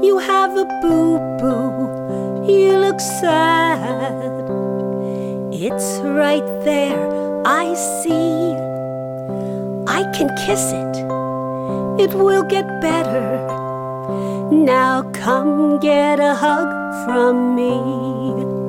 You have a boo-boo, you look sad. It's right there, I see. I can kiss it, it will get better. Now come get a hug from me.